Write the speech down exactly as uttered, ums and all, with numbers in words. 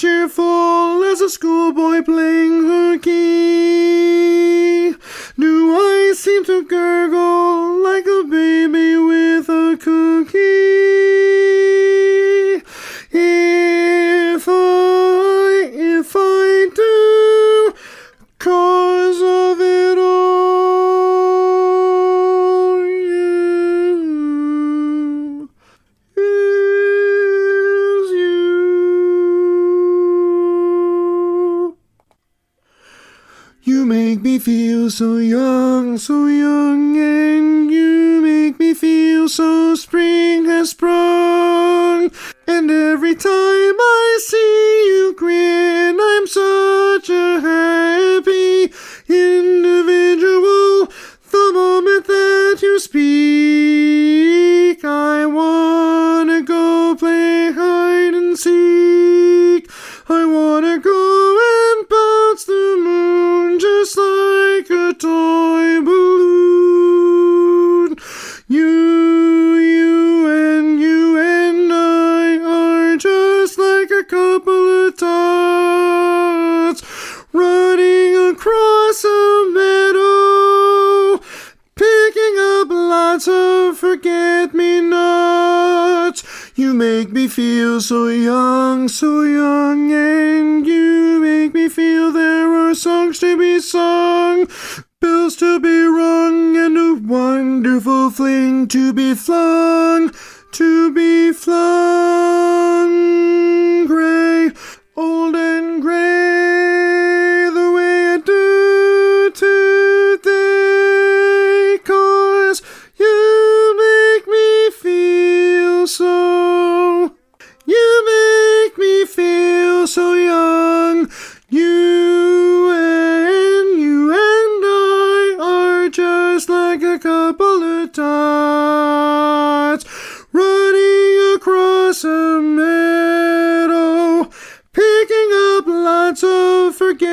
cheerful as a schoolboy playing hooky. Do I seem to gurgle like a baby with a cookie? If I, if I do, 'cause of it all, you is you. You make me feel so young, so young, and you make me feel so spring has sprung. And every time I see you grin, I'm such a happy individual. The moment that you speak, I wanna go play hide and seek. I wanna go and bounce the moon just like a toy balloon. You, you and you and I are just like a couple of tots running across a meadow, picking up lots of forget-me-nots. You make me feel so young, so young, and you make me feel there are songs to be sung, bells to be rung, and a wonderful fling to be flung, to be flung. Gray, old and gray, the way I do today, 'cause you make me feel so, you make me feel so young. You and you and I are just like a couple of tots running across a meadow, picking up lots of forget